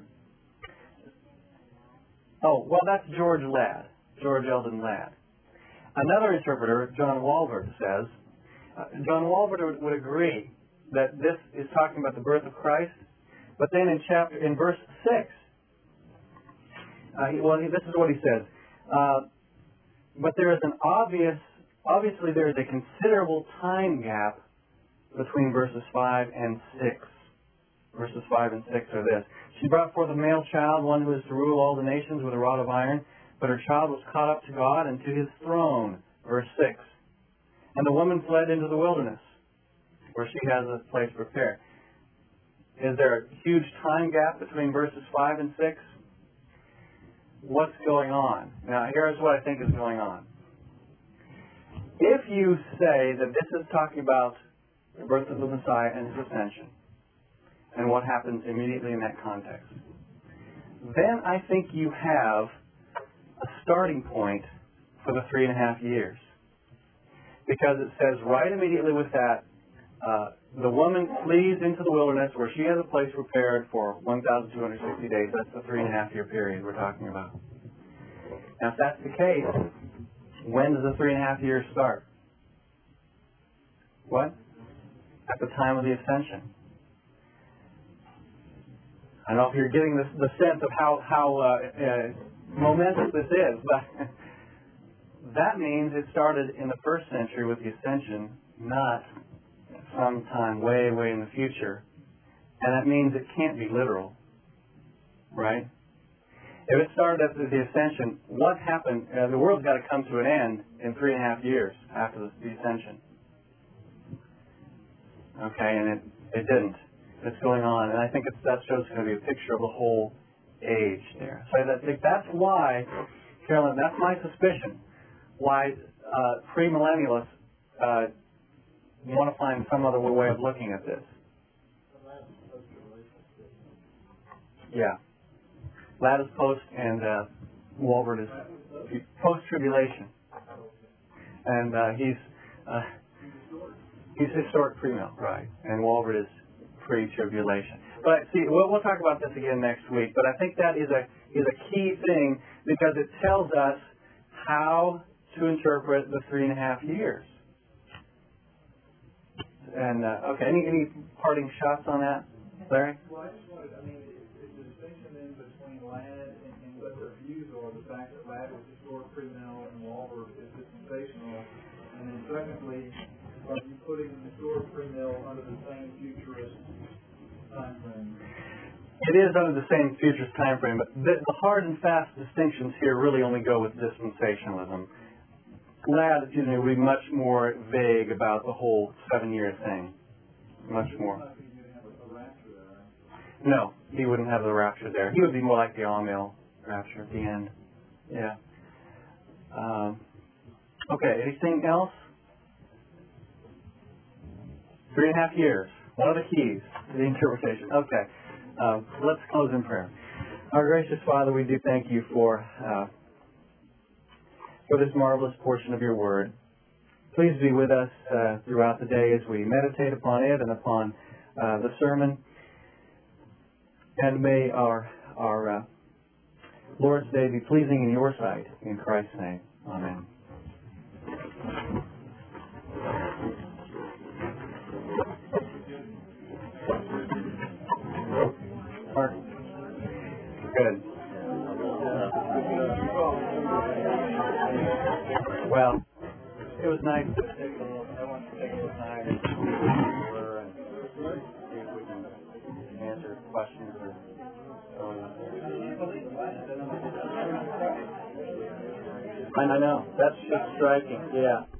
oh, well, that's George Ladd, George Eldon Ladd. Another interpreter, John Walvoord, says, uh, John Walvoord would, would agree that this is talking about the birth of Christ, but then in chapter, in verse six, uh, he, well, he, this is what he says. Uh, but there is an obvious, obviously there is a considerable time gap between verses five and six. Verses five and six are this: she brought forth a male child, one who is to rule all the nations with a rod of iron, but her child was caught up to God and to his throne. Verse six. And the woman fled into the wilderness, where she has a place prepared. Is there a huge time gap between verses five and six? what's going on. Now, here's what I think is going on. If you say that this is talking about the birth of the Messiah and his ascension, and what happens immediately in that context, then I think you have a starting point for the three and a half years. Because it says right immediately with that, uh, the woman flees into the wilderness where she has a place prepared for one thousand two hundred sixty days. That's the three and a half year period we're talking about. Now, if that's the case, when does the three and a half years start? What? At the time of the ascension. I don't know if you're getting this, the sense of how, how uh, uh, momentous this is, but that means it started in the first century with the ascension, not sometime way, way in the future. And that means it can't be literal, right? If it started at the ascension, what happened? Uh, the world's got to come to an end in three and a half years after the, the ascension. Okay, and it, it didn't. It's going on, and I think it's, that shows going to be a picture of the whole age there. So I think that's why, Carolyn, that's my suspicion, why uh, premillennialists uh, want to find some other way of looking at this. Yeah. Ladd is post, and uh, Walvoord is post-tribulation. And uh, he's uh, he's historic premill, right? And Walvoord is pre-tribulation. But see, we'll, we'll talk about this again next week. But I think that is a is a key thing because it tells us how to interpret the three and a half years. And uh, okay, any any parting shots on that, Larry? Well, I just wanted, I mean, it's the distinction then between Ladd and, and what their views are, the fact that Ladd was historic premill and Walvoord is dispensational. And then secondly, are you putting historic premill under the same futurist time frame? It is under the same futurist time frame, but the, the hard and fast distinctions here really only go with dispensationalism. Ladd, excuse me, would be much more vague about the whole seven-year thing. Much more. No, he wouldn't have the rapture there. He would be more like the all-male rapture at the end. Yeah. Um, okay, anything else? Three and a half years. What are the keys to the interpretation? Okay. Um, let's close in prayer. Our gracious Father, we do thank you for uh, for this marvelous portion of your word. Please be with us uh, throughout the day as we meditate upon it and upon uh, the sermon. And may our our uh, Lord's Day be pleasing in your sight. In Christ's name. Amen. Mark. Good. Well, it was nice to take a little, I want to take a little time and see where and see if we can answer questions or so on. I know, that's just striking, yeah.